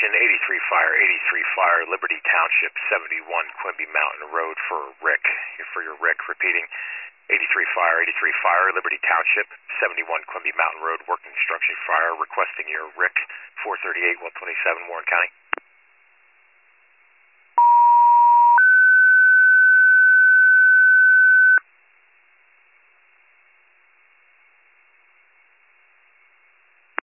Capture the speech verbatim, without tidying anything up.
Attention, eighty-three Fire, eighty-three Fire, Liberty Township, seventy-one Quimby Mountain Road for Rick. For your Rick, repeating, eighty-three Fire, eighty-three Fire, Liberty Township, seventy-one Quimby Mountain Road, working construction fire, requesting your Rick, four thirty-eight, one twenty-seven, Warren County.